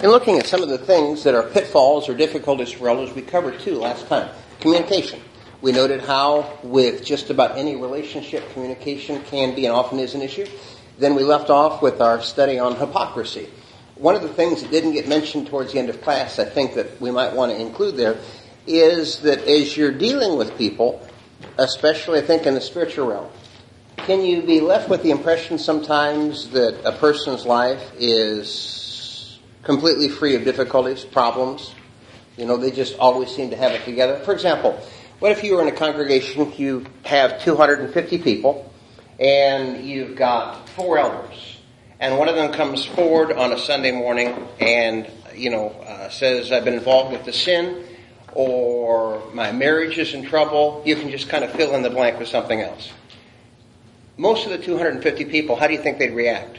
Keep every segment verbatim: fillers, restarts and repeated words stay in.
In looking at some of the things that are pitfalls or difficulties for elders, we covered two last time. Communication. We noted how with just about any relationship, communication can be and often is an issue. Then we left off with our study on hypocrisy. One of the things that didn't get mentioned towards the end of class, I think that we might want to include there, is that as you're dealing with people, especially I think in the spiritual realm, can you be left with the impression sometimes that a person's life is completely free of difficulties, problems? You know, they just always seem to have it together. For example, what if you were in a congregation, you have two hundred fifty people, and you've got four elders, and one of them comes forward on a Sunday morning and, you know, uh, says, I've been involved with the sin, or my marriage is in trouble. You can just kind of fill in the blank with something else. Most of the two hundred fifty people, how do you think they'd react?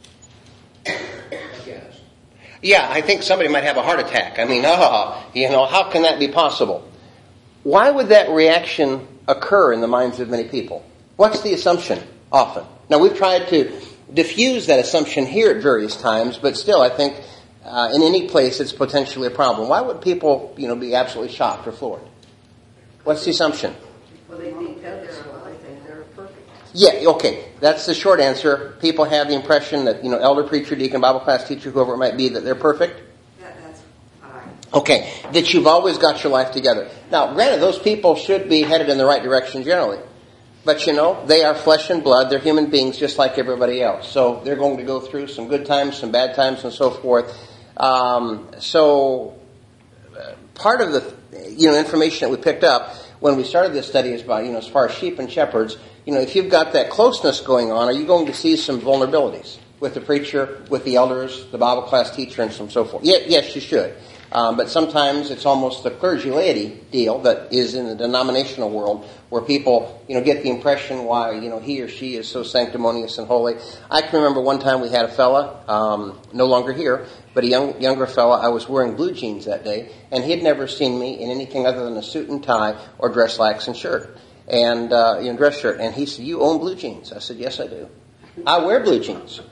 Yes. Yeah, I think somebody might have a heart attack. I mean, oh, you know, how can that be possible? Why would that reaction occur in the minds of many people? What's the assumption often? Now, we've tried to diffuse that assumption here at various times, but still, I think uh, in any place it's potentially a problem. Why would people, you know, be absolutely shocked or floored? What's the assumption? Well, they think that they're alive, they think they're perfect. Yeah, okay. That's the short answer. People have the impression that, you know, elder, preacher, deacon, Bible class teacher, whoever it might be, that they're perfect. That, that's fine. Okay, that you've always got your life together. Now, granted, those people should be headed in the right direction generally. But, you know, they are flesh and blood. They're human beings just like everybody else. So they're going to go through some good times, some bad times, and so forth. Um, so uh, part of the, you know, information that we picked up when we started this study is about, you know, as far as sheep and shepherds, you know, if you've got that closeness going on, are you going to see some vulnerabilities with the preacher, with the elders, the Bible class teacher, and so forth? Yeah, yes, you should. Um, but sometimes it's almost the clergy laity deal that is in the denominational world where people, you know, get the impression why, you know, he or she is so sanctimonious and holy. I can remember one time we had a fella, um, no longer here, but a young, younger fella. I was wearing blue jeans that day, and he had never seen me in anything other than a suit and tie or dress slacks and shirt, and uh, you know, dress shirt. And he said, "You own blue jeans?" I said, "Yes, I do. I wear blue jeans."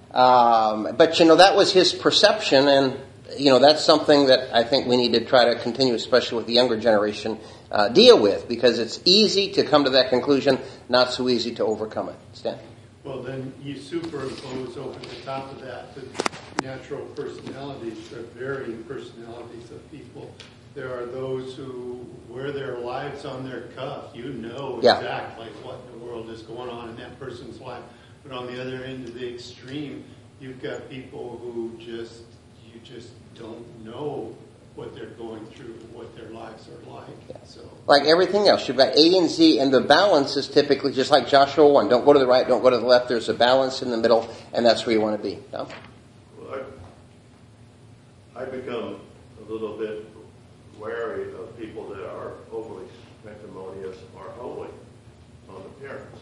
Um, but you know, that was his perception, and you know, that's something that I think we need to try to continue, especially with the younger generation, uh, deal with, because it's easy to come to that conclusion, not so easy to overcome it. Stan? Well, then you superimpose over the top of that the natural personalities, the varying personalities of people. There are those who wear their lives on their cuff. You know Yeah. exactly what in the world is going on in that person's life. But on the other end of the extreme, you've got people who just, you just don't know what they're going through, what their lives are like. Yeah. So, Like everything else, you've got A and Z, and the balance is typically just like Joshua one. Don't go to the right, don't go to the left. There's a balance in the middle, and that's where you want to be. No? Well, I, I become a little bit wary of people that are overly sanctimonious or holy on appearance.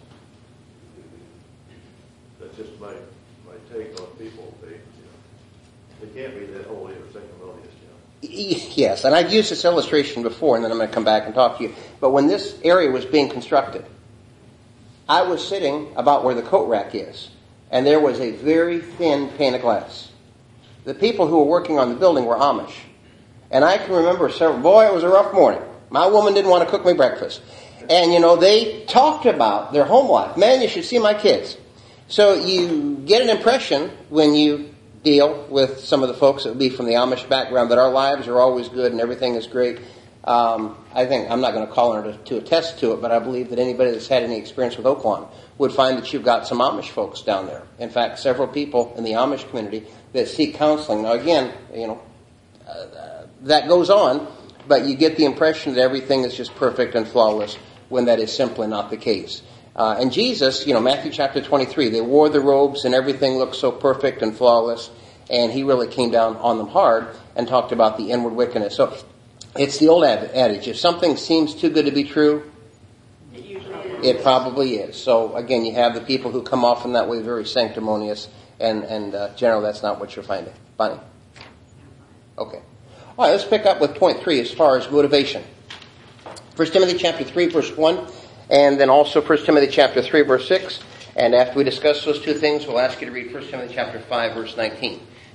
That's just my my take on people. They, you know, they can't be that holy or sanctimonious. Yes, and I've used this illustration before, and then I'm going to come back and talk to you. But when this area was being constructed, I was sitting about where the coat rack is, and there was a very thin pane of glass. The people who were working on the building were Amish. And I can remember several, boy, it was a rough morning. My woman didn't want to cook me breakfast. And, you know, they talked about their home life. Man, you should see my kids. So you get an impression when you deal with some of the folks that would be from the Amish background that our lives are always good and everything is great. Um, I think, I'm not going to call her to, to attest to it, but I believe that anybody that's had any experience with Oaklawn would find that you've got some Amish folks down there. In fact, several people in the Amish community that seek counseling. Now again, you know, uh, that goes on, but you get the impression that everything is just perfect and flawless when that is simply not the case. Uh, and Jesus, you know, Matthew chapter twenty-three, they wore the robes and everything looked so perfect and flawless, and he really came down on them hard and talked about the inward wickedness. So it's the old adage, if something seems too good to be true, it probably is. So again, you have the people who come off in that way very sanctimonious, and, and uh, generally that's not what you're finding. Bonnie? Okay. All right, let's pick up with point three as far as motivation. First Timothy chapter three, verse one. And then also First Timothy chapter three, verse six. And after we discuss those two things, we'll ask you to read First Timothy chapter five, verse nineteen.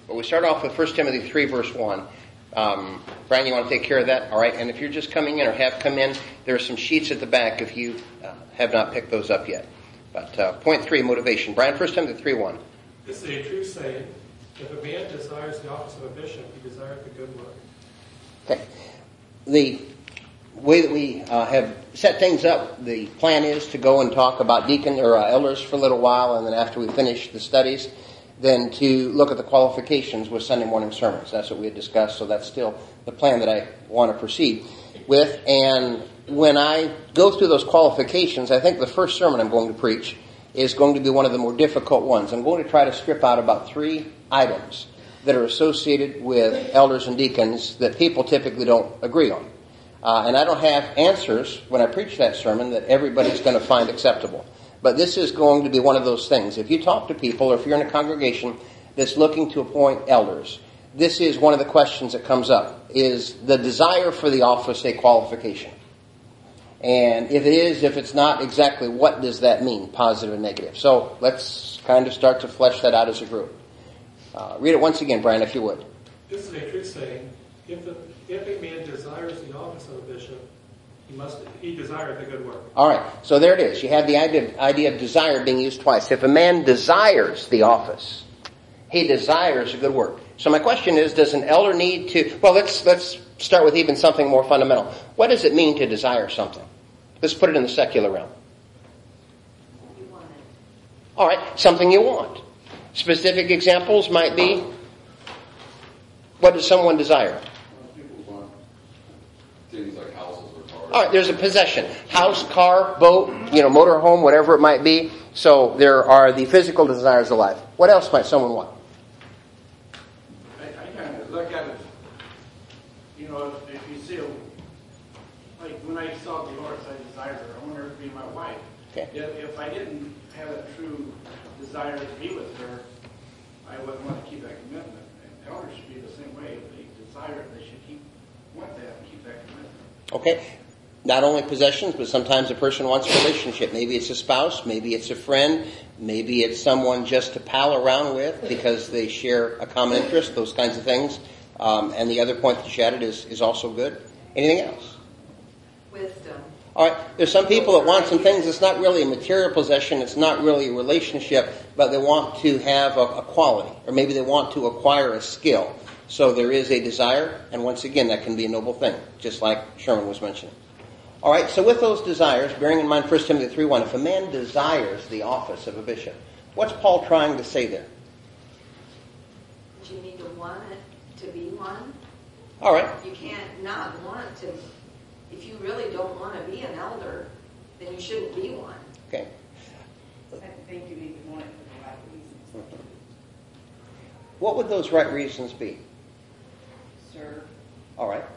But we start off with First Timothy three, verse one. Um, Brian, you want to take care of that? All right. And if you're just coming in or have come in, there are some sheets at the back if you uh, have not picked those up yet. But uh, point three, motivation. Brian, First Timothy three, one. This is a true saying. If a man desires the office of a bishop, he desireth the good work. Okay. The way that we uh, have set things up, the plan is to go and talk about deacon or uh, elders for a little while, and then after we finish the studies, then to look at the qualifications with Sunday morning sermons. That's what we had discussed, so that's still the plan that I want to proceed with. And when I go through those qualifications, I think the first sermon I'm going to preach is going to be one of the more difficult ones. I'm going to try to strip out about three items that are associated with elders and deacons that people typically don't agree on. Uh, and I don't have answers when I preach that sermon that everybody's going to find acceptable. But this is going to be one of those things. If you talk to people, or if you're in a congregation that's looking to appoint elders, this is one of the questions that comes up. Is the desire for the office a qualification? And if it is, if it's not, exactly what does that mean, positive and negative? So let's kind of start to flesh that out as a group. Uh, read it once again, Brian, if you would. This is a true saying. If a, if a man desires the office of a bishop, he must he desireth the good work. All right, so there it is. You have the idea, idea of desire being used twice. If a man desires the office, he desires a good work. So my question is, does an elder need to... Well, let's let's start with even something more fundamental. What does it mean to desire something? Let's put it in the secular realm. You want it. All right, something you want. Specific examples might be, what does someone desire? People want things like houses or cars. All right, there's a possession. House, car, boat, you know, motor home, whatever it might be. So there are the physical desires of life. What else might someone want? I, I kind of look at it, you know, if, if you see a, like when I saw Dolores, I desired her. I wanted her to be my wife. Okay. If, if I didn't have a true desire to be with her, I wouldn't want to keep that commitment. And elders should be the same way. If they desire it, they should keep want that and keep that commitment. Okay. Not only possessions, but sometimes a person wants a relationship. Maybe it's a spouse, maybe it's a friend, maybe it's someone just to pal around with because they share a common interest, those kinds of things. Um, and the other point that you added is, is also good. Anything else? Wisdom. All right, there's some people that want some things. It's not really a material possession. It's not really a relationship, but they want to have a, a quality, or maybe they want to acquire a skill. So there is a desire, and once again, that can be a noble thing, just like Sherman was mentioning. All right, so with those desires, bearing in mind First Timothy three one, if a man desires the office of a bishop, what's Paul trying to say there? You need to want it to be one. All right. You can't not want to. If you really don't want to be an elder, then you shouldn't be one. Okay. I think you need to want it for the right reasons. What would those right reasons be? Serve All right.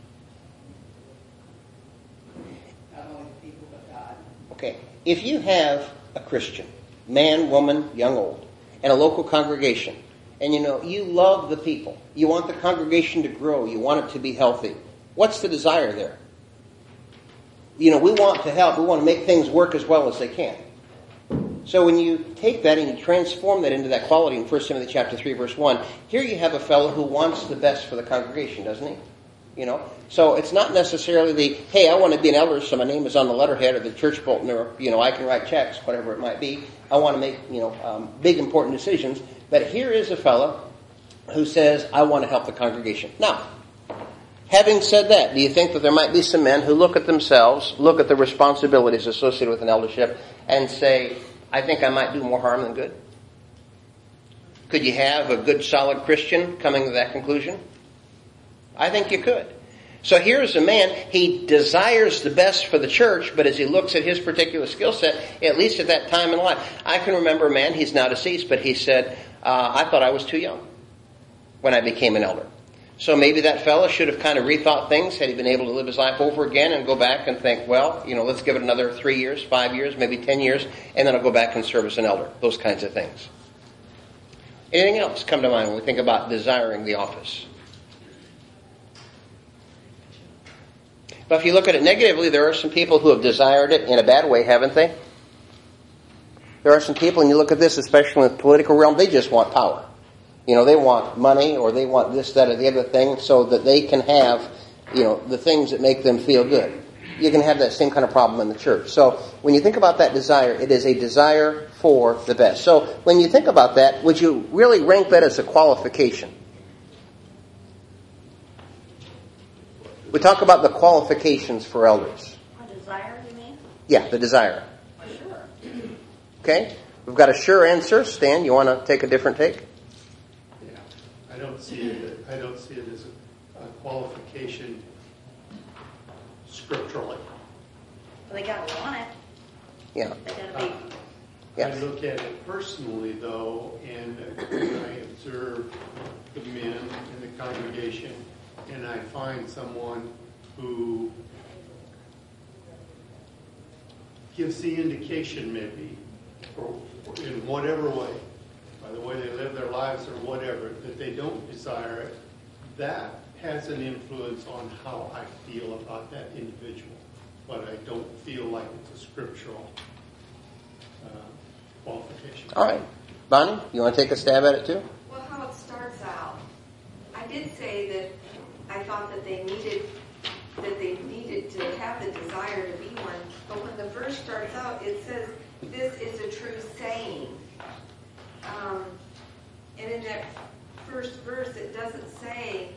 not only the people but God. Okay. If you have a Christian, man, woman, young, old, and a local congregation, and you know, you love the people, you want the congregation to grow, you want it to be healthy, what's the desire there? You know, we want to help, we want to make things work as well as they can. So when you take that and you transform that into that quality in First Timothy chapter three, verse one, here you have a fellow who wants the best for the congregation, doesn't he? You know, so it's not necessarily the, hey, I want to be an elder, so my name is on the letterhead of the church bulletin, or, you know, I can write checks, whatever it might be. I want to make, you know, um, big, important decisions. But here is a fellow who says, I want to help the congregation. Now, having said that, do you think that there might be some men who look at themselves, look at the responsibilities associated with an eldership, and say, I think I might do more harm than good? Could you have a good, solid Christian coming to that conclusion? I think you could. So here's a man, he desires the best for the church, but as he looks at his particular skill set, at least at that time in life, I can remember a man, he's now deceased, but he said, uh, I thought I was too young when I became an elder. So maybe that fellow should have kind of rethought things had he been able to live his life over again and go back and think, well, you know, let's give it another three years, five years, maybe ten years, and then I'll go back and serve as an elder. Those kinds of things. Anything else come to mind when we think about desiring the office? But if you look at it negatively, there are some people who have desired it in a bad way, haven't they? There are some people, and you look at this, especially in the political realm, they just want power. You know, they want money or they want this, that, or the other thing so that they can have, you know, the things that make them feel good. You can have that same kind of problem in the church. So when you think about that desire, it is a desire for the best. So when you think about that, would you really rank that as a qualification? We talk about the qualifications for elders. A desire, you mean? Yeah, the desire. Sure. Okay? We've got a sure answer. Stan, you want to take a different take? Yeah, I don't see it, I don't see it as a, a qualification scripturally. Well, they gotta want it. Yeah. They gotta be. Yeah. I look at it personally, though, and I observe the men in the congregation, and I find someone who gives the indication, maybe, or in whatever way, by the way they live their lives or whatever, that they don't desire it. That has an influence on how I feel about that individual, but I don't feel like it's a scriptural uh, qualification. All right. Bonnie, you want to take a stab at it too? Well, how it starts out, I did say that I thought that they needed that they needed to have the desire to be one. But when the verse starts out, it says, "This is a true saying." Um, and in that first verse, it doesn't say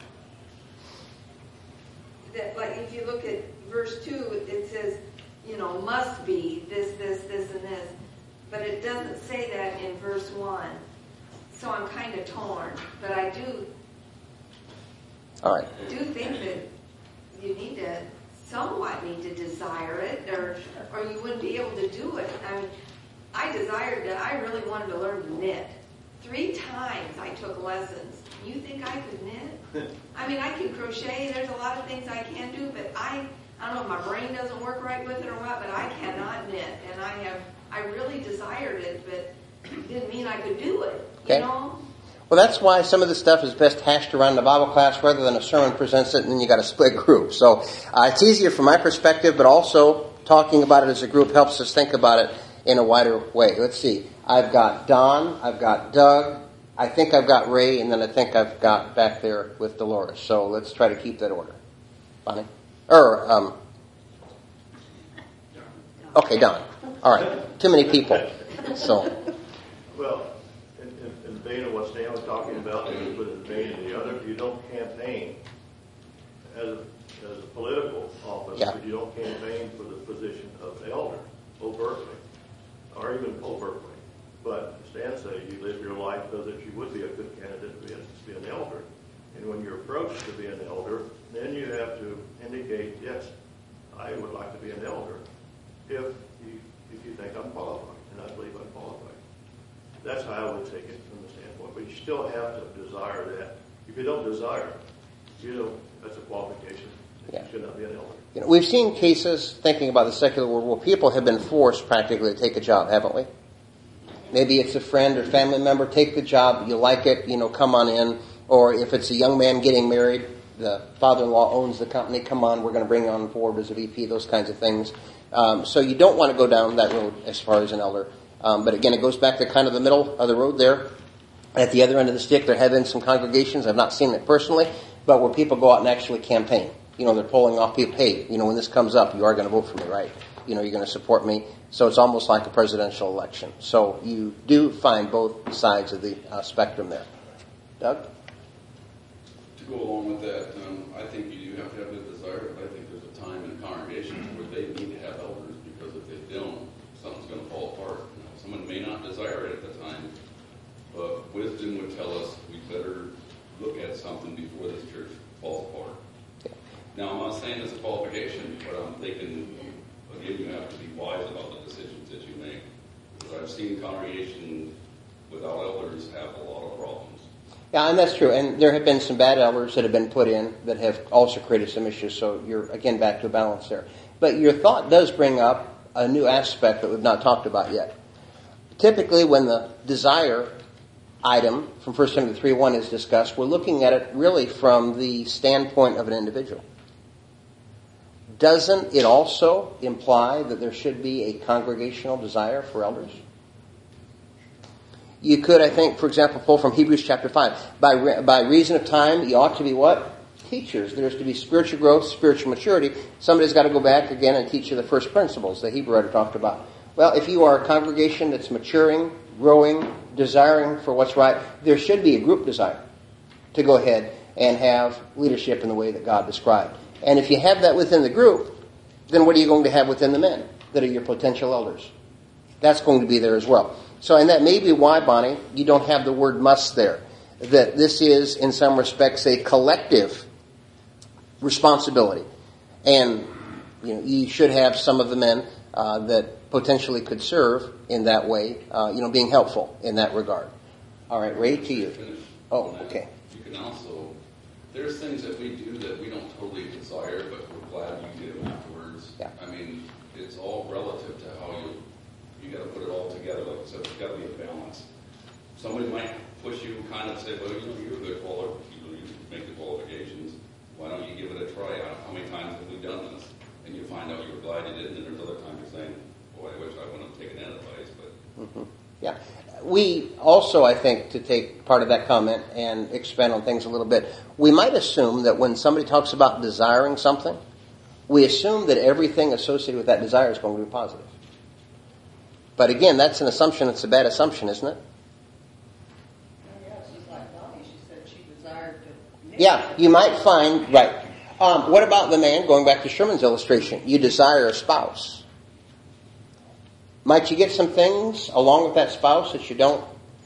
that. Like if you look at verse two, it says, you know, must be this, this, this, and this. But it doesn't say that in verse one. So I'm kind of torn. But I do All right. do think that you need to somewhat need to desire it, or or you wouldn't be able to do it. I mean, I desired that. I really wanted to learn to knit. Three times I took lessons. You think I could knit? I mean, I can crochet. There's a lot of things I can do, but I I don't know if my brain doesn't work right with it or what, but I cannot knit. And I have I really desired it, but it didn't mean I could do it. You Okay. know? Well, that's why some of this stuff is best hashed around the Bible class rather than a sermon presents it and then you got a split group. So uh, it's easier from my perspective, but also talking about it as a group helps us think about it in a wider way. Let's see. I've got Don, I've got Doug, I think I've got Ray, and then I think I've got back there with Dolores. So let's try to keep that order. Bonnie? Or, um, okay, Don. All right. Too many people. So, Well, in, in, in the vein of what Stan was talking about, and with the vein of the other, you don't campaign as a, as a political office, Yeah. but you don't campaign for the position of elder overtly, or even overtly. But Stan said you live your life so that you would be a good candidate to be, a, to be an elder. And when you're approached to be an elder, then you have to indicate, yes, I would like to be an elder if you, if you think I'm qualified, and I believe I'm qualified. That's how I would take it from the standpoint. But you still have to desire that. If you don't desire it, you know, that's a qualification. Yeah. You should not be an elder. you know, we've seen cases, thinking about the secular world, where people have been forced practically to take a job, haven't we? Maybe it's a friend or family member, take the job, you like it, you know, come on in. Or if it's a young man getting married, the father-in-law owns the company, come on, we're going to bring you on board as a V P, those kinds of things. Um, so you don't want to go down that road as far as an elder. Um, but again, it goes back to kind of the middle of the road there. At the other end of the stick, there have been some congregations, I've not seen it personally, but where people go out and actually campaign. You know, they're polling off people, hey, you know, when this comes up, you are going to vote for me, right? You know, you're going to support me. So it's almost like a presidential election. So you do find both sides of the uh, spectrum there. Doug? To go along with that, um, I think you do have to have the desire, but I think there's a time in congregations where they need to have elders, because if they don't, something's going to fall apart. You know, someone may not desire it at the time, but wisdom would tell us we better look at something before this church falls apart. Now, I'm not saying it's a qualification, but I'm thinking, again, you have to be wise about the decisions that you make. Because I've seen congregations without elders have a lot of problems. Yeah, and that's true. And there have been some bad elders that have been put in that have also created some issues. So you're, again, back to a balance there. But your thought does bring up a new aspect that we've not talked about yet. Typically, when the desire item from First Timothy three one is discussed, we're looking at it really from the standpoint of an individual. Doesn't it also imply that there should be a congregational desire for elders? You could, I think, for example, pull from Hebrews chapter five. By, re- by reason of time, you ought to be what? Teachers. There's to be spiritual growth, spiritual maturity. Somebody's got to go back again and teach you the first principles that Hebrew writer talked about. Well, if you are a congregation that's maturing, growing, desiring for what's right, there should be a group desire to go ahead and have leadership in the way that God described. And if you have that within the group, then what are you going to have within the men that are your potential elders? That's going to be there as well. So, and that may be why, Bonnie, you don't have the word must there. That this is, in some respects, a collective responsibility. And, you know, you should have some of the men uh, that potentially could serve in that way, uh, you know, being helpful in that regard. All right, Ray, to you. Oh, okay. You can also, there's things that we do that we don't totally desire, but we're glad you do afterwards. Yeah. I mean, it's all relative to how you, you got to put it all together. Like I said, there's got to be a balance. Somebody might push you, kind of say, well, you know, you're a good qualifier, you know, you make the qualifications. Why don't you give it a try? How many times have we done this? And you find out you were glad you didn't, and there's other times you're saying, boy, I wish I wouldn't have taken that advice. But Mm-hmm. Yeah. We also, I think, to take part of that comment and expand on things a little bit, we might assume that when somebody talks about desiring something, we assume that everything associated with that desire is going to be positive. But again, that's an assumption. It's a bad assumption, isn't it? Yeah, she's like Bonnie. She said she desired to. Yeah, you might find, right. Um, what about the man, going back to Sherman's illustration, you desire a spouse. Might you get some things along with that spouse that you don't,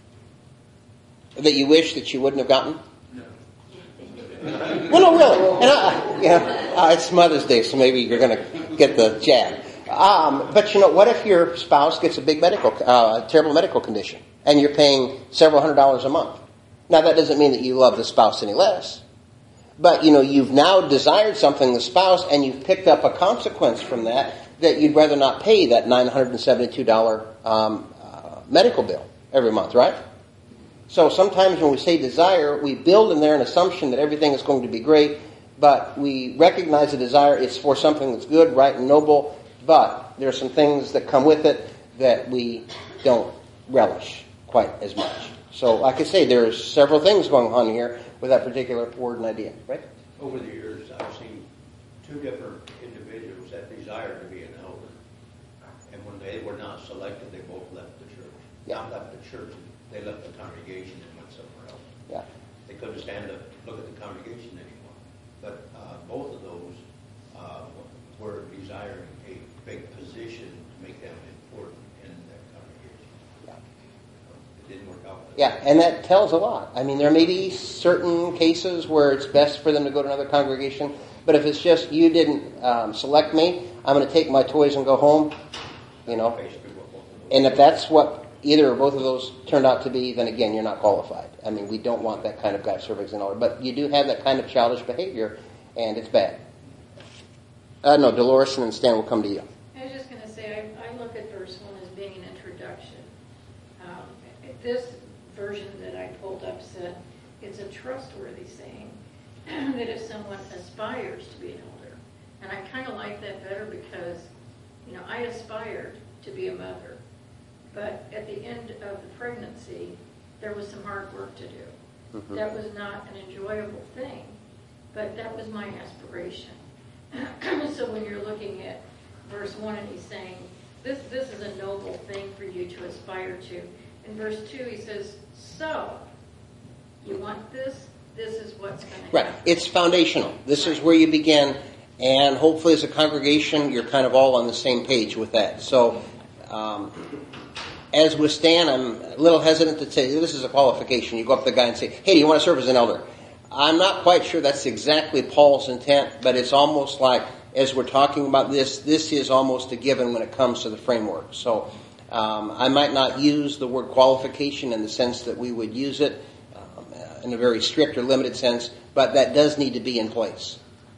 that you wish that you wouldn't have gotten? No. Well, no, really. And I, you know, uh, it's Mother's Day, so maybe you're going to get the jab. Um, but you know, what if your spouse gets a big medical, uh, terrible medical condition, and you're paying several hundred dollars a month? Now, that doesn't mean that you love the spouse any less. But, you know, you've now desired something in the spouse, and you've picked up a consequence from that, that you'd rather not pay that nine hundred seventy-two dollars um, uh, medical bill every month, right? So sometimes when we say desire, we build in there an assumption that everything is going to be great, but we recognize the desire is for something that's good, right, and noble, but there are some things that come with it that we don't relish quite as much. So like I say, there's several things going on here with that particular word and idea, right? Over the years, I've seen two different individuals that desired to be an elder. And when they were not selected, they both left the church. Yeah. Not left the church, they left the congregation and went somewhere else. Yeah. They couldn't stand to look at the congregation anymore. But uh, both of those uh, were desiring a big position to make them important in their congregation. Yeah. It didn't work out. Yeah, and that tells a lot. I mean, there may be certain cases where it's best for them to go to another congregation, but if it's just you didn't um, select me, I'm going to take my toys and go home, you know. And if that's what either or both of those turned out to be, then again, you're not qualified. I mean, we don't want that kind of guy serving as an elder. But you do have that kind of childish behavior, and it's bad. Uh, no, Dolores and then Stan will come to you. I was just going to say, I, I look at verse one as being an introduction. Um, this version that I pulled up said it's a trustworthy saying that if someone aspires to be an elder, and I kind of like that better because, you know, I aspired to be a mother, but at the end of the pregnancy, there was some hard work to do. Mm-hmm. That was not an enjoyable thing, but that was my aspiration. So when you're looking at verse one and he's saying, this, this is a noble thing for you to aspire to. In verse two, he says, so, you want this? This is what's going to happen. Right. It's foundational. This right. is where you begin, and hopefully as a congregation, you're kind of all on the same page with that. So, um, as with Stan, I'm a little hesitant to say, this is a qualification. You go up to the guy and say, hey, do you want to serve as an elder? I'm not quite sure that's exactly Paul's intent, but it's almost like, as we're talking about this, this is almost a given when it comes to the framework. So, Um, I might not use the word qualification in the sense that we would use it um, in a very strict or limited sense, but that does need to be in place.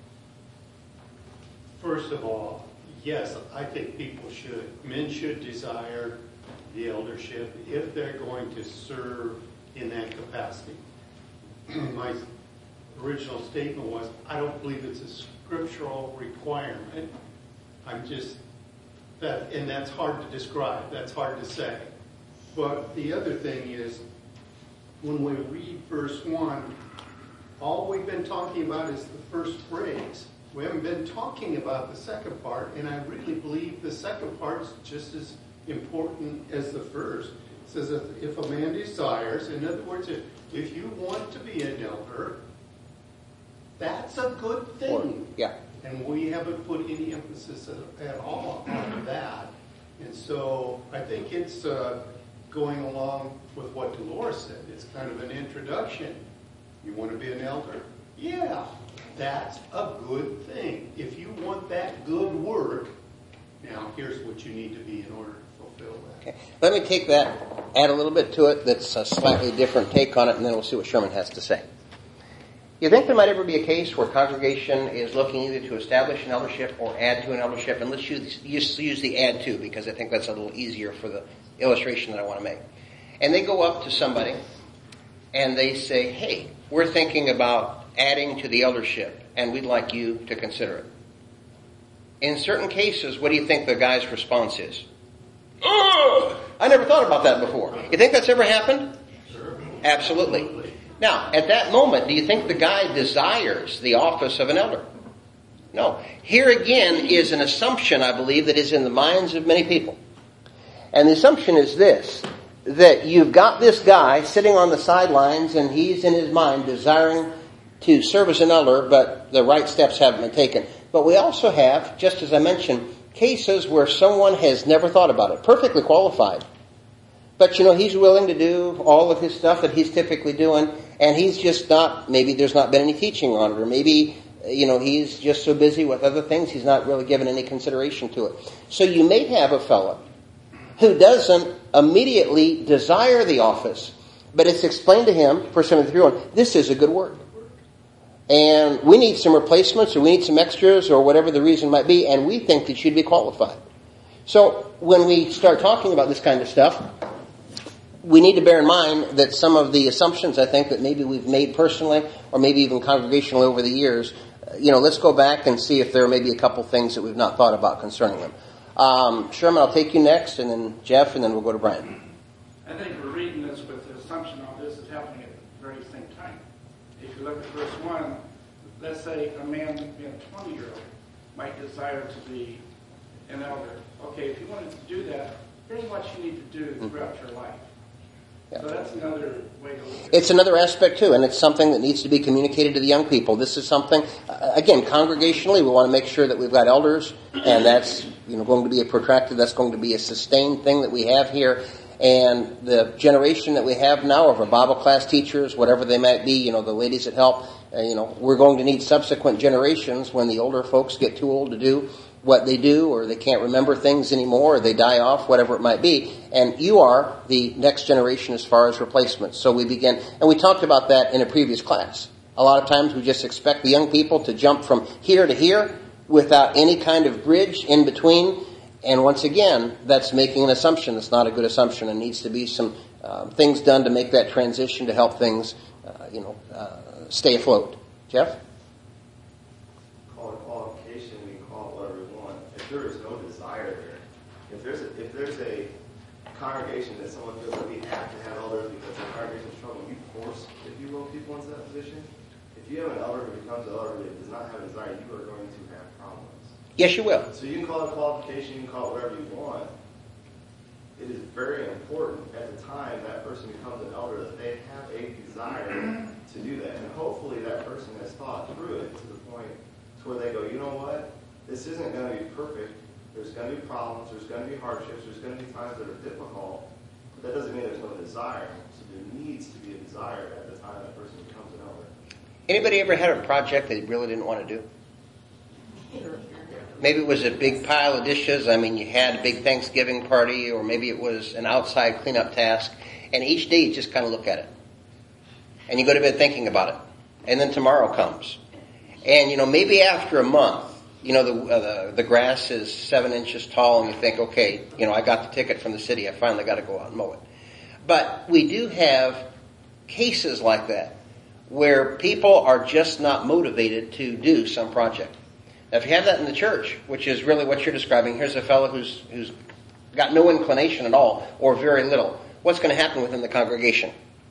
First of all, yes, I think people should, men should desire the eldership if they're going to serve in that capacity. My original statement was, I don't believe it's a scriptural requirement. I'm just... That, and that's hard to describe. That's hard to say. But the other thing is, when we read verse one, all we've been talking about is the first phrase. We haven't been talking about the second part, and I really believe the second part is just as important as the first. It says, if, if a man desires, in other words, if, if you want to be an elder, that's a good thing. Or, yeah. And we haven't put any emphasis at, at all on that. And so I think it's uh, going along with what Dolores said. It's kind of an introduction. You want to be an elder? Yeah, that's a good thing. If you want that good work, now here's what you need to be in order to fulfill that. Okay. Let me take that, add a little bit to it that's a slightly different take on it, and then we'll see what Sherman has to say. You think there might ever be a case where congregation is looking either to establish an eldership or add to an eldership? And let's use, use, use the add to, because I think that's a little easier for the illustration that I want to make. And they go up to somebody and they say, hey, we're thinking about adding to the eldership, and we'd like you to consider it. In certain cases, what do you think the guy's response is? Oh, I never thought about that before. You think that's ever happened? Sure. Absolutely. Now, at that moment, do you think the guy desires the office of an elder? No. Here again is an assumption, I believe, that is in the minds of many people. And the assumption is this, that you've got this guy sitting on the sidelines and he's in his mind desiring to serve as an elder, but the right steps haven't been taken. But we also have, just as I mentioned, cases where someone has never thought about it, perfectly qualified. But, you know, he's willing to do all of his stuff that he's typically doing, and he's just not, maybe there's not been any teaching on it, or maybe, you know, he's just so busy with other things, he's not really given any consideration to it. So you may have a fellow who doesn't immediately desire the office, but it's explained to him, First Timothy three one, this is a good work. And we need some replacements, or we need some extras, or whatever the reason might be, and we think that you'd be qualified. So when we start talking about this kind of stuff, we need to bear in mind that some of the assumptions, I think, that maybe we've made personally, or maybe even congregationally over the years, you know, let's go back and see if there may be a couple things that we've not thought about concerning them. Um, Sherman, I'll take you next, and then Jeff, and then we'll go to Brian. I think we're reading this with the assumption all this is happening at the very same time. If you look at verse one, let's say a man, being a twenty-year-old, might desire to be an elder. Okay, if you wanted to do that, here's what you need to do throughout your life. Yeah. So that's another way to look at it. It's another aspect, too, and it's something that needs to be communicated to the young people. This is something, uh, again, congregationally, we want to make sure that we've got elders, and that's, you know, going to be a protracted, that's going to be a sustained thing that we have here. And the generation that we have now of our Bible class teachers, whatever they might be, you know, the ladies that help, uh, you know, we're going to need subsequent generations when the older folks get too old to do what they do, or they can't remember things anymore, or they die off, whatever it might be. And you are the next generation as far as replacements. So we begin, and we talked about that in a previous class. A lot of times we just expect the young people to jump from here to here without any kind of bridge in between. And once again, that's making an assumption. That's not a good assumption. There needs to be some uh, things done to make that transition to help things, uh, you know, uh, stay afloat. Jeff? Call it qualification, we can call it whatever we want. If there is no desire there, if there's a, if there's a congregation that someone feels like we have to have elders because the congregation's trouble, you force, if you will, people into that position. If you have an elder who becomes an elder that does not have a desire, you are going to have problems. Yes, you will. So you can call it qualification, you can call it whatever you want. It is very important at the time that person becomes an elder that they have a desire to do that. And hopefully that person has thought through it to the point to where they go, you know what? This isn't going to be perfect. There's going to be problems. There's going to be hardships. There's going to be times that are difficult. But that doesn't mean there's no desire. So there needs to be a desire at the time that person becomes an elder. Anybody ever had a project they really didn't want to do? Maybe it was a big pile of dishes. I mean, you had a big Thanksgiving party, or maybe it was an outside cleanup task. And each day you just kind of look at it. And you go to bed thinking about it. And then tomorrow comes. And, you know, maybe after a month, you know, the, uh, the the grass is seven inches tall, and you think, okay, you know, I got the ticket from the city. I finally got to go out and mow it. But we do have cases like that where people are just not motivated to do some project. Now, if you have that in the church, which is really what you're describing, here's a fellow who's who's got no inclination at all, or very little. what's going to happen within the congregation?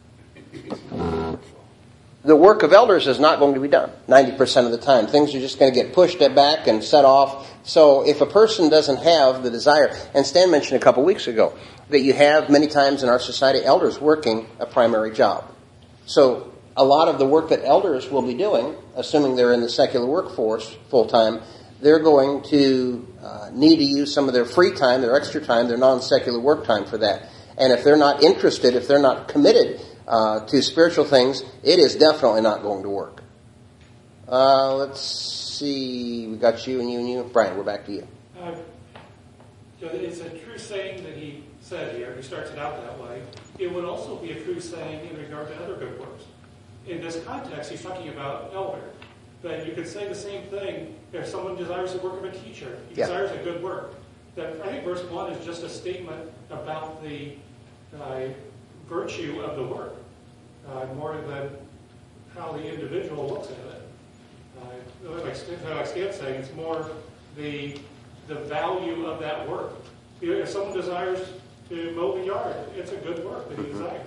The work of elders is not going to be done ninety percent of the time. Things are just going to get pushed back and set off. So if a person doesn't have the desire, and Stan mentioned a couple weeks ago, that you have many times in our society elders working a primary job. So a lot of the work that elders will be doing, assuming they're in the secular workforce full-time, they're going to uh, need to use some of their free time, their extra time, their non-secular work time for that. And if they're not interested, if they're not committed uh, to spiritual things, it is definitely not going to work. Uh, let's see. We got you and you and you. Brian, we're back to you. Uh, it's a true saying that he said here. He starts it out that way. It would also be a true saying in regard to other good works. In this context, he's talking about elder. That you could say the same thing if someone desires the work of a teacher. He yeah. desires a good work. That I think verse one is just a statement about the uh, virtue of the work, uh, more than how the individual looks at it. Uh, like, like Stan's saying, it's more the the value of that work. If someone desires to mow the yard, it's a good work that he desires.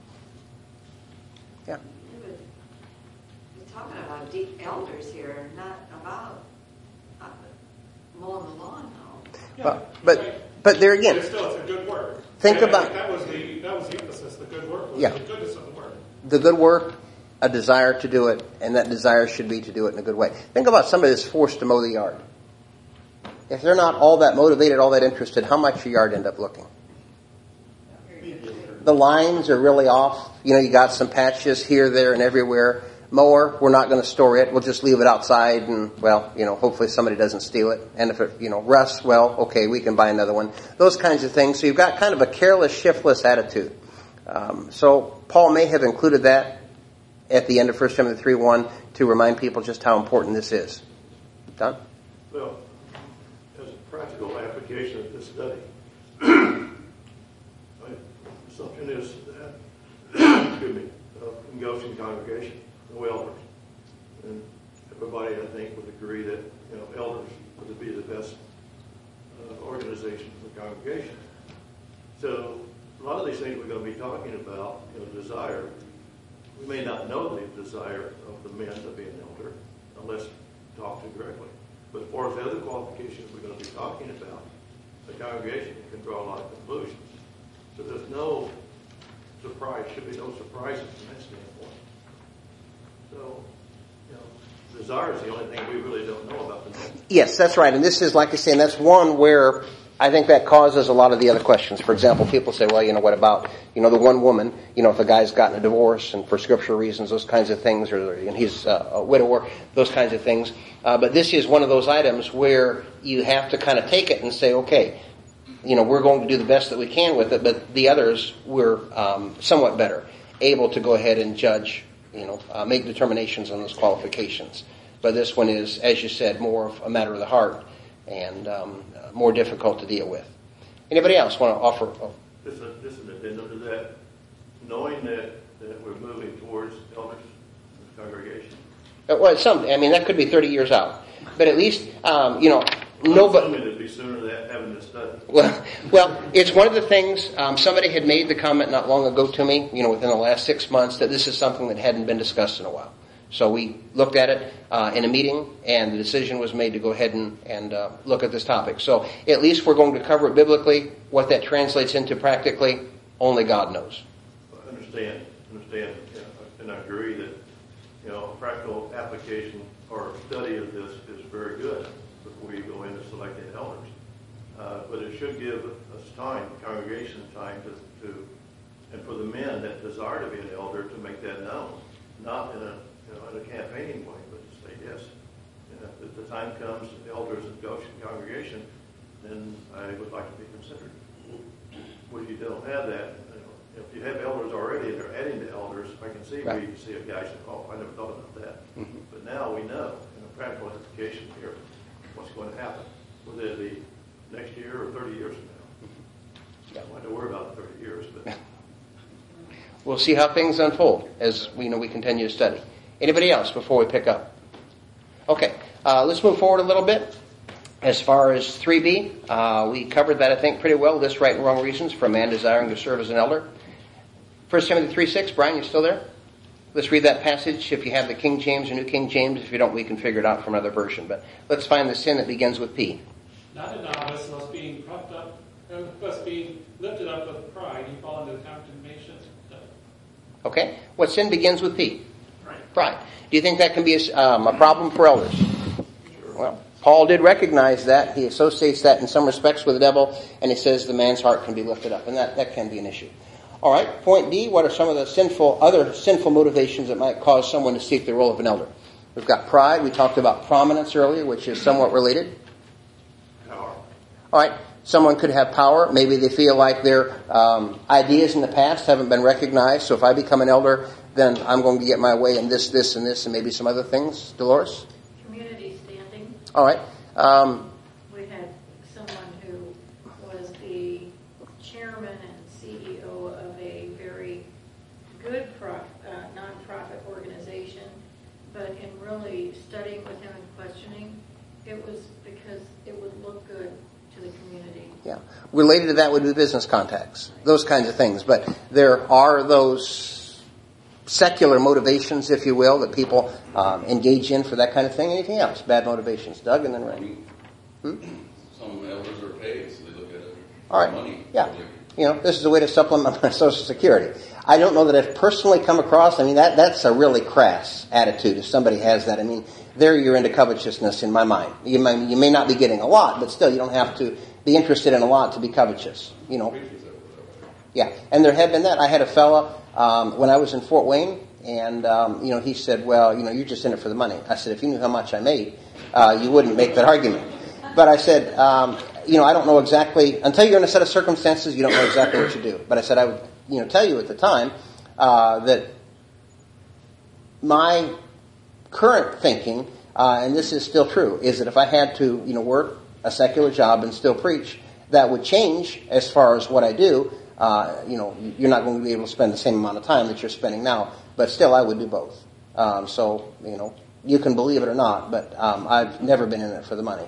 Yeah. We're talking about deep elders here, not about uh, mowing the lawn, though. Yeah, but, but but there again, but still, it's a good work. Think and about that was the that was the emphasis. The good work was yeah. the goodness of the work. The good work, a desire to do it, and that desire should be to do it in a good way. Think about somebody that's forced to mow the yard. If they're not all that motivated, all that interested, how might your yard end up looking? The lines are really off. You know, you got some patches here, there, and everywhere. Mower, we're not going to store it. We'll just leave it outside and, well, you know, hopefully somebody doesn't steal it. And if it, you know, rusts, well, okay, we can buy another one. Those kinds of things. So you've got kind of a careless, shiftless attitude. Um, so Paul may have included that at the end of First Timothy three one to remind people just how important this is. Don? Well, as a practical application of this study, my assumption is that, excuse me, uh, in Goshen congregation, no elders. And everybody, I think, would agree that, you know, elders would be the best uh, organization for the congregation. So a lot of these things we're going to be talking about, you know, desire, we may not know the desire of the men to be an elder unless talked to directly. But as far as the other qualifications we're going to be talking about, the congregation can draw a lot of conclusions. So there's no surprise, should be no surprises from that standpoint. So, you know, desire is the only thing we really don't know about the men. Yes, that's right. And this is, like I say, and that's one where I think that causes a lot of the other questions. For example, people say, well, you know, what about, you know, the one woman, you know, if a guy's gotten a divorce and for scriptural reasons, those kinds of things, or and he's uh, a widower, those kinds of things. Uh, but this is one of those items where you have to kind of take it and say, okay, you know, we're going to do the best that we can with it, but the others we're um, somewhat better able to go ahead and judge, you know, uh, make determinations on those qualifications. But this one is, as you said, more of a matter of the heart and um, uh, more difficult to deal with. Anybody else want to offer? Oh. This is, this is an addendum to that. Knowing that, that we're moving towards elders in the congregation. Uh, well, it's something. I mean, that could be thirty years out. But at least, um, you know, nobody... I'm assuming it'd be sooner than having this study. Well, well, it's one of the things, um, somebody had made the comment not long ago to me, you know, within the last six months, that this is something that hadn't been discussed in a while. So we looked at it uh, in a meeting, and the decision was made to go ahead and, and uh, look at this topic. So at least we're going to cover it biblically. What that translates into practically, only God knows. I understand, understand, and I agree that, you know, practical application or study of this is very good before you go into selecting elders. Uh, but it should give us time, congregation time to, to, and for the men that desire to be an elder to make that known, not in a You know, in a campaigning way, but to say yes. And if the time comes, the elders of Goshen congregation, then I would like to be considered. When you don't have that, you know, if you have elders already and they're adding to elders, I can see where you see a guy say, oh, I never thought about that. Mm-hmm. But now we know, in a practical application here, what's going to happen. Whether it be next year or thirty years from now. Mm-hmm. I don't have to worry about thirty years, but we'll see how things unfold as we you know we continue to study. Anybody else before we pick up? Okay, uh, let's move forward a little bit. As far as three B, uh, we covered that, I think, pretty well. List right and wrong reasons for a man desiring to serve as an elder. First Timothy three six, Brian, you still there? Let's read that passage. If you have the King James or New King James, if you don't, we can figure it out from another version. But let's find the sin that begins with P. Not a novice, lest being puffed up, uh, lest being lifted up with pride, he fall into condemnation. Okay? What sin begins with P? Right. Pride. Do you think that can be a, um, a problem for elders? Well, Paul did recognize that. He associates that in some respects with the devil, and he says the man's heart can be lifted up, and that, that can be an issue. All right, point D, what are some of the sinful, other sinful motivations that might cause someone to seek the role of an elder? We've got pride. We talked about prominence earlier, which is somewhat related. Power. All right, someone could have power. Maybe they feel like their um, ideas in the past haven't been recognized, so if I become an elder, then I'm going to get my way in this, this, and this, and maybe some other things. Dolores? Community standing. All right. Um, We had someone who was the chairman and C E O of a very good prof, uh, nonprofit organization, but in really studying with him and questioning, it was because it would look good to the community. yeah. Related to that would be business contacts, those kinds of things. But there are those secular motivations, if you will, that people um, engage in for that kind of thing. Anything else? Bad motivations. Doug and then Ray. Hmm? Some elders are paid, so they look at it All right. as money. Yeah. You know, this is a way to supplement my Social Security. I don't know that I've personally come across, I mean, that that's a really crass attitude if somebody has that. I mean, there you're into covetousness in my mind. You may, you may not be getting a lot, but still you don't have to be interested in a lot to be covetous, you know. Yeah, and there had been that. I had a fella um, when I was in Fort Wayne, and, um, you know, he said, well, you know, you're just in it for the money. I said, if you knew how much I made, uh, you wouldn't make that argument. But I said, um, you know, I don't know exactly, until you're in a set of circumstances, you don't know exactly what you do. But I said I would, you know, tell you at the time uh, that my current thinking, uh, and this is still true, is that if I had to, you know, work a secular job and still preach, that would change as far as what I do. Uh, you know, you're not going to be able to spend the same amount of time that you're spending now, but still I would do both. Um, so, you know, you can believe it or not, but um, I've never been in it for the money.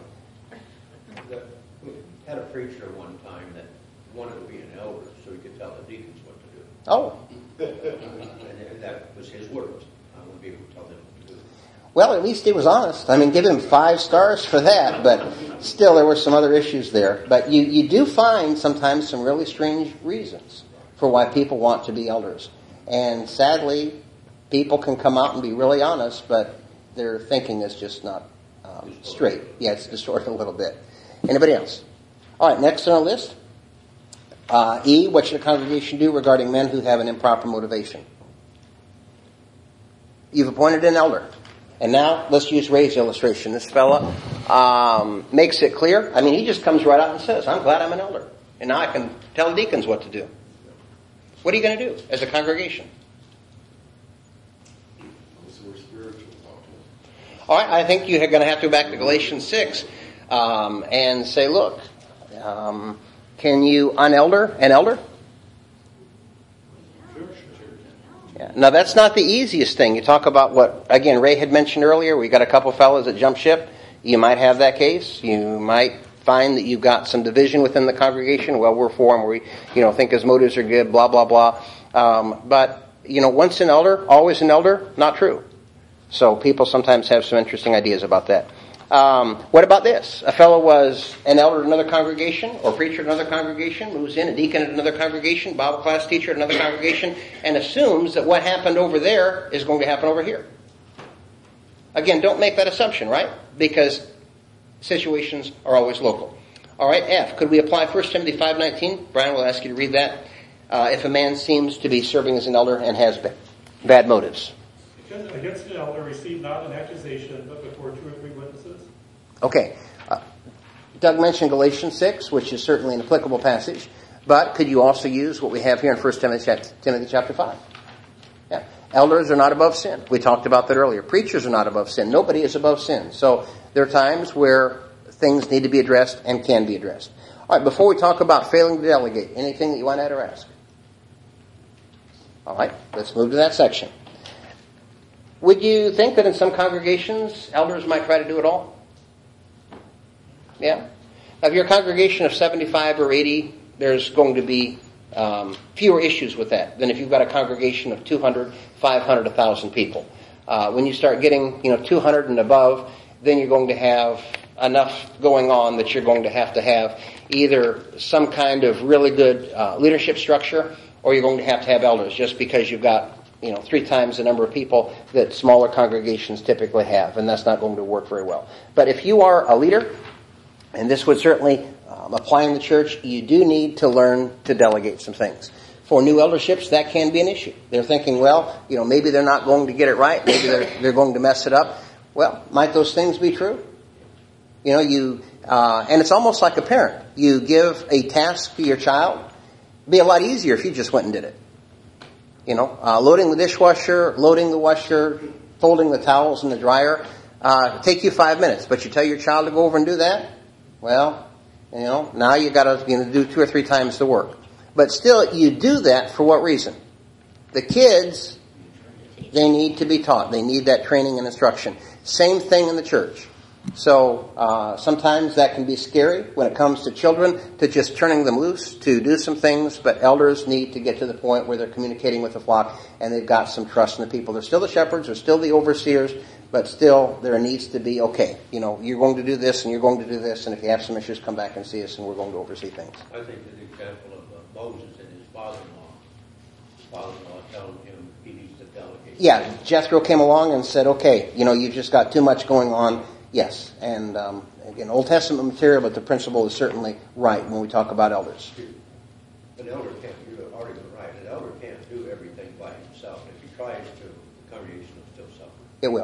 We had a preacher one time that wanted to be an elder so he could tell the deacons what to do. Oh. And that was his words. I wouldn't be able to tell them what to do. Well, at least he was honest. I mean, give him five stars for that, but still there were some other issues there. But you, you do find sometimes some really strange reasons for why people want to be elders. And sadly, people can come out and be really honest, but their thinking is just not um, straight. Yeah, it's distorted a little bit. Anybody else? All right, next on our list. Uh, E, what should a congregation do regarding men who have an improper motivation? You've appointed an elder. And now, let's use Ray's illustration. This fella um, makes it clear. I mean, he just comes right out and says, I'm glad I'm an elder. And now I can tell the deacons what to do. What are you going to do as a congregation? All right, I think you're going to have to go back to Galatians six um, and say, look, um, can you unelder an elder? Yeah. Now, that's not the easiest thing. You talk about what, again, Ray had mentioned earlier. We got a couple fellows that jump ship. You might have that case. You might find that you've got some division within the congregation. Well, we're for him. We, you know, think his motives are good, blah, blah, blah. Um, but, you know, once an elder, always an elder, not true. So people sometimes have some interesting ideas about that. Um, what about this? A fellow was an elder at another congregation, or preacher at another congregation, moves in, a deacon at another congregation, Bible class teacher at another congregation, and assumes that what happened over there is going to happen over here. Again, don't make that assumption, right? Because situations are always local. All right, F. Could we apply First Timothy five nineteen? Brian will ask you to read that. Uh, if a man seems to be serving as an elder and has bad, bad motives. Against an elder, receive not an accusation, but before two or three witnesses. Okay. Uh, Doug mentioned Galatians six, which is certainly an applicable passage. But could you also use what we have here in First Timothy, Timothy chapter five? Yeah. Elders are not above sin. We talked about that earlier. Preachers are not above sin. Nobody is above sin. So there are times where things need to be addressed and can be addressed. All right, before we talk about failing to delegate, anything that you want to add or ask? All right, let's move to that section. Would you think that in some congregations, elders might try to do it all? Yeah. If you're a congregation of seventy-five or eighty, there's going to be um, fewer issues with that than if you've got a congregation of two hundred, five hundred, one thousand people. Uh, when you start getting, you know, two hundred and above, then you're going to have enough going on that you're going to have to have either some kind of really good uh, leadership structure, or you're going to have to have elders, just because you've got, you know, three times the number of people that smaller congregations typically have, and that's not going to work very well. But if you are a leader, and this would certainly um, apply in the church, you do need to learn to delegate some things. For new elderships, that can be an issue. They're thinking, well, you know, maybe they're not going to get it right, maybe they're they're going to mess it up. Well, might those things be true? You know, you uh, and it's almost like a parent. You give a task to your child. It'd be a lot easier if you just went and did it. You know, uh, loading the dishwasher, loading the washer, folding the towels in the dryer, uh, take you five minutes. But you tell your child to go over and do that, well, you know, now you got to, you know, do two or three times the work. But still, you do that for what reason? The kids, they need to be taught. They need that training and instruction. Same thing in the church. So uh, sometimes that can be scary when it comes to children, to just turning them loose to do some things. But elders need to get to the point where they're communicating with the flock and they've got some trust in the people. They're still the shepherds, they're still the overseers, but still there needs to be, okay, you know, you're going to do this and you're going to do this, and if you have some issues, come back and see us and we're going to oversee things. I think the example of uh, Moses and his father-in-law. His father-in-law telling him he needs to delegate. Yeah, Jethro came along and said, okay, you know, you've just got too much going on. Yes, and um, again, Old Testament material, but the principle is certainly right when we talk about elders. An elder can't, you're already right, an elder can't do everything by himself. If he tries to, the congregation will still suffer. It will.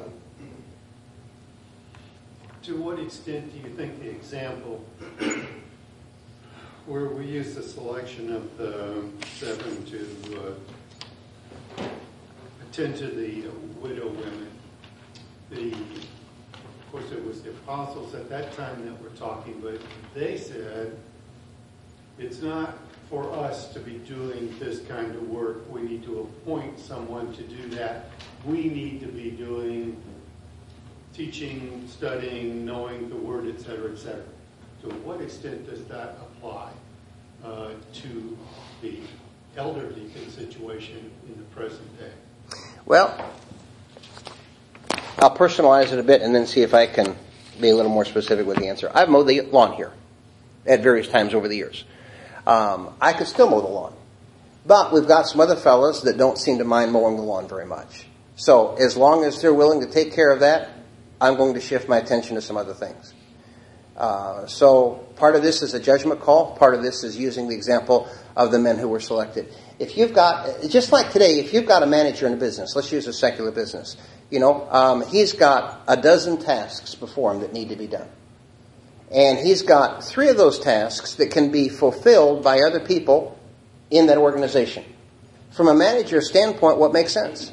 To what extent do you think the example where we use the selection of the seven to uh, attend to the widow women, the Of course, it was the apostles at that time that were talking, but they said, it's not for us to be doing this kind of work. We need to appoint someone to do that. We need to be doing teaching, studying, knowing the word, et cetera, et cetera. To what extent does that apply uh, to the elderly situation in the present day? Well, I'll personalize it a bit and then see if I can be a little more specific with the answer. I've mowed the lawn here at various times over the years. Um, I could still mow the lawn. But we've got some other fellows that don't seem to mind mowing the lawn very much. So as long as they're willing to take care of that, I'm going to shift my attention to some other things. Uh, so part of this is a judgment call. Part of this is using the example of the men who were selected. If you've got, just like today, if you've got a manager in a business, let's use a secular business, you know, um, he's got a dozen tasks before him that need to be done. And he's got three of those tasks that can be fulfilled by other people in that organization. From a manager's standpoint, what makes sense?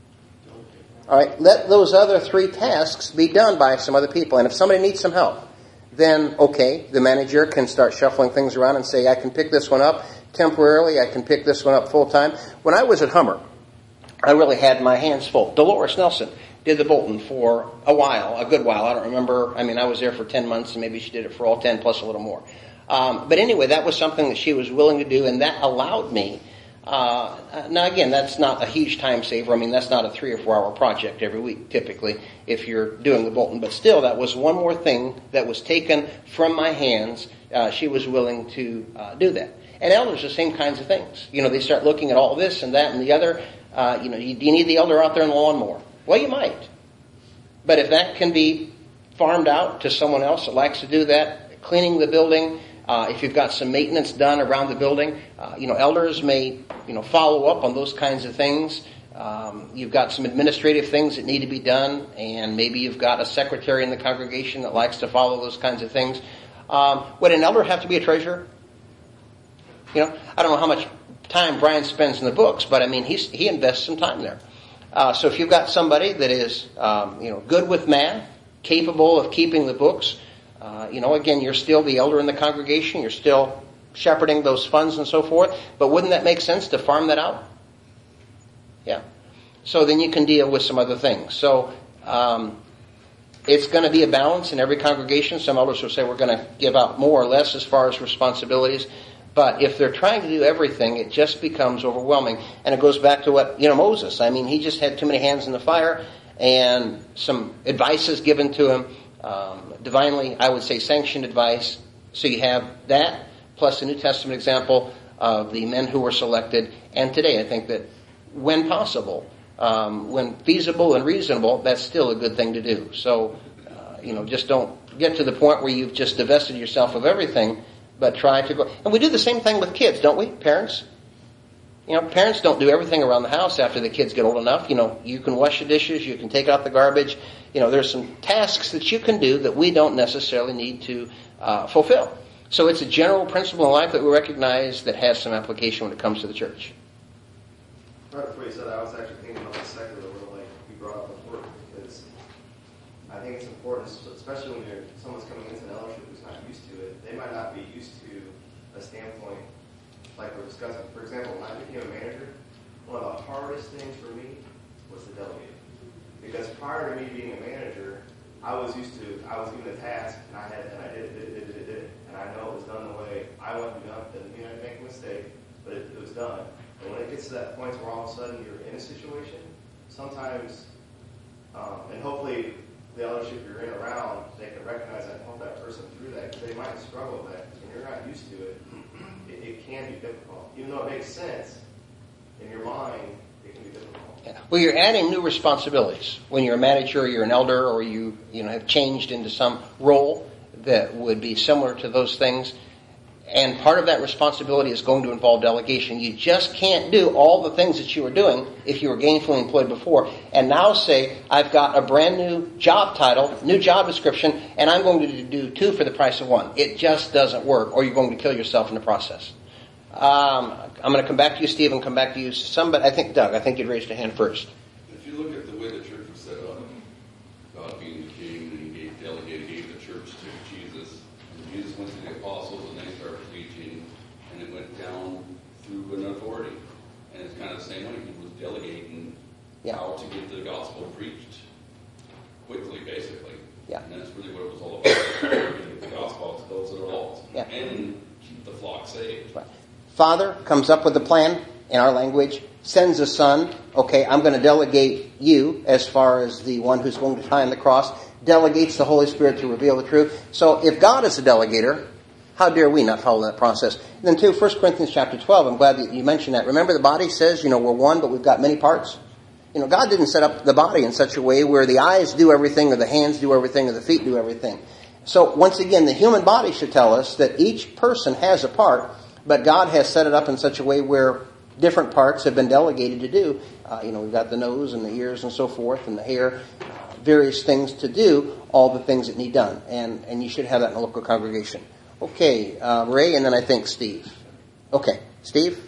All right, let those other three tasks be done by some other people. And if somebody needs some help, then, okay, the manager can start shuffling things around and say, I can pick this one up temporarily, I can pick this one up full time. When I was at Hummer, I really had my hands full. Dolores Nelson did the Bolton for a while, a good while. I don't remember. I mean, I was there for ten months, and maybe she did it for all ten plus a little more. Um, but anyway, that was something that she was willing to do, and that allowed me. Uh, now, again, that's not a huge time saver. I mean, that's not a three or four hour project every week, typically, if you're doing the Bolton. But still, that was one more thing that was taken from my hands. Uh, she was willing to uh, do that. And elders, the same kinds of things. You know, they start looking at all this and that and the other. Uh, you know, you, do you need the elder out there in the lawnmower? Well, you might. But if that can be farmed out to someone else that likes to do that, cleaning the building, uh, if you've got some maintenance done around the building, uh, you know, elders may, you know, follow up on those kinds of things. Um, you've got some administrative things that need to be done, and maybe you've got a secretary in the congregation that likes to follow those kinds of things. Um, would an elder have to be a treasurer? You know, I don't know how much time Brian spends in the books, but I mean, he's, he invests some time there. Uh, so if you've got somebody that is, um, you know, good with math, capable of keeping the books, uh, you know, again, you're still the elder in the congregation, you're still shepherding those funds and so forth, but wouldn't that make sense to farm that out? Yeah. So then you can deal with some other things. So, um, it's going to be a balance in every congregation. Some elders will say we're going to give out more or less as far as responsibilities. But if they're trying to do everything, it just becomes overwhelming. And it goes back to what, you know, Moses. I mean, he just had too many hands in the fire, and some advice is given to him. Um, divinely, I would say, sanctioned advice. So you have that, plus the New Testament example of the men who were selected. And today, I think that when possible, um, when feasible and reasonable, that's still a good thing to do. So, uh, you know, just don't get to the point where you've just divested yourself of everything, but try to go. And we do the same thing with kids, don't we, parents? You know, parents don't do everything around the house after the kids get old enough. You know, you can wash the dishes, you can take out the garbage. You know, there's some tasks that you can do that we don't necessarily need to uh, fulfill. So it's a general principle in life that we recognize that has some application when it comes to the church. Right before you said that, I was actually thinking about the secular world, like you brought up before, because I think it's important, especially when you're, someone's coming into an eldership who's not used to it. They might not be used to a standpoint like we're discussing. For example, when I became a manager, one of the hardest things for me was to delegate. Because prior to me being a manager, I was used to, I was given a task, and I had, and I did it, did it, did it, did it, and I know it was done the way I want it to be done. Doesn't mean I didn't make a mistake, but it, it was done. And when it gets to that point where all of a sudden you're in a situation, sometimes, um, and hopefully the eldership you're in around, they can recognize that and help that person through that, because they might struggle with that. Because when you're not used to it, it, it can be difficult. Even though it makes sense in your mind, it can be difficult. Yeah. Well, you're adding new responsibilities. When you're a manager, or you're an elder, or you you know have changed into some role that would be similar to those things. And part of that responsibility is going to involve delegation. You just can't do all the things that you were doing if you were gainfully employed before. And now say, I've got a brand new job title, new job description, and I'm going to do two for the price of one. It just doesn't work, or you're going to kill yourself in the process. Um, I'm going to come back to you, Steve, and come back to you. Somebody, I think, Doug, I think you'd raised a hand first. If you look at the way the church was set up, God being the king, and he gave, delegated, gave the church to Jesus. And Jesus went to the apostles, and they started preaching, and it went down through an authority. And it's kind of the same way. He was delegating Yeah. how to get the gospel preached quickly, basically. Yeah. And that's really what it was all about. Get the gospel to those that are lost. Yeah. And keep the flock saved. Right. Father comes up with a plan in our language, sends a son. Okay, I'm going to delegate you as far as the one who's going to die on the cross. Delegates the Holy Spirit to reveal the truth. So if God is a delegator, how dare we not follow that process? And then too, First Corinthians chapter twelve, I'm glad that you mentioned that. Remember the body says, you know, we're one, but we've got many parts. You know, God didn't set up the body in such a way where the eyes do everything, or the hands do everything, or the feet do everything. So once again, the human body should tell us that each person has a part, but God has set it up in such a way where different parts have been delegated to do. Uh, you know, we've got the nose and the ears and so forth, and the hair, various things to do all the things that need done. And, and you should have that in a local congregation. Okay, uh, Ray, and then I think Steve. Okay, Steve?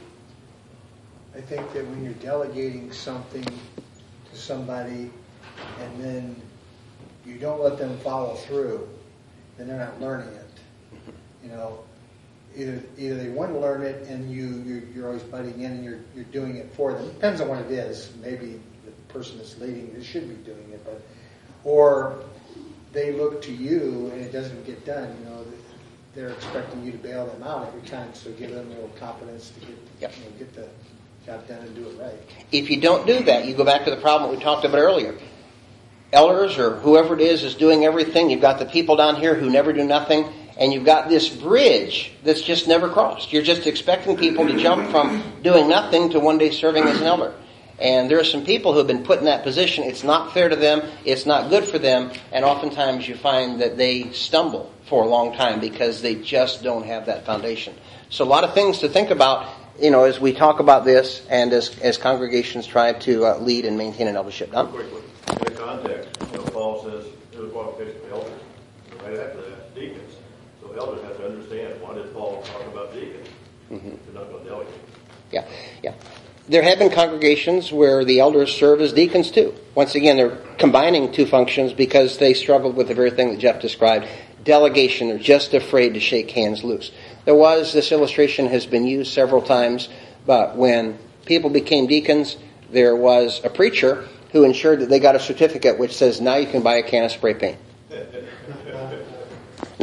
I think that when you're delegating something to somebody and then you don't let them follow through, then they're not learning it. You know, either either they want to learn it and you, you're, you're always butting in and you're you're doing it for them. Depends on what it is. Maybe the person that's leading this should be doing it, but or they look to you and it doesn't get done. You know, they're expecting you to bail them out every time. So give them a little confidence to get Yep. you know, get the job done and do it right. If you don't do that, you go back to the problem we talked about earlier. Elders or whoever it is is doing everything. You've got the people down here who never do nothing. And you've got this bridge that's just never crossed. You're just expecting people to jump from doing nothing to one day serving as an elder. And there are some people who have been put in that position. It's not fair to them. It's not good for them. And oftentimes you find that they stumble for a long time because they just don't have that foundation. So a lot of things to think about, you know, as we talk about this and as, as congregations try to uh, lead and maintain an eldership. Don? Quickly, in the context, you know, Paul says there was qualification of elders. Right after that, deacons. So elders have to understand, why did Paul talk about deacons? Mm-hmm. They're not going to delegate. Yeah, yeah. There have been congregations where the elders serve as deacons too. Once again, they're combining two functions because they struggled with the very thing that Jeff described. Delegation, they're just afraid to shake hands loose. There was, this illustration has been used several times, but when people became deacons, there was a preacher who ensured that they got a certificate which says, now you can buy a can of spray paint.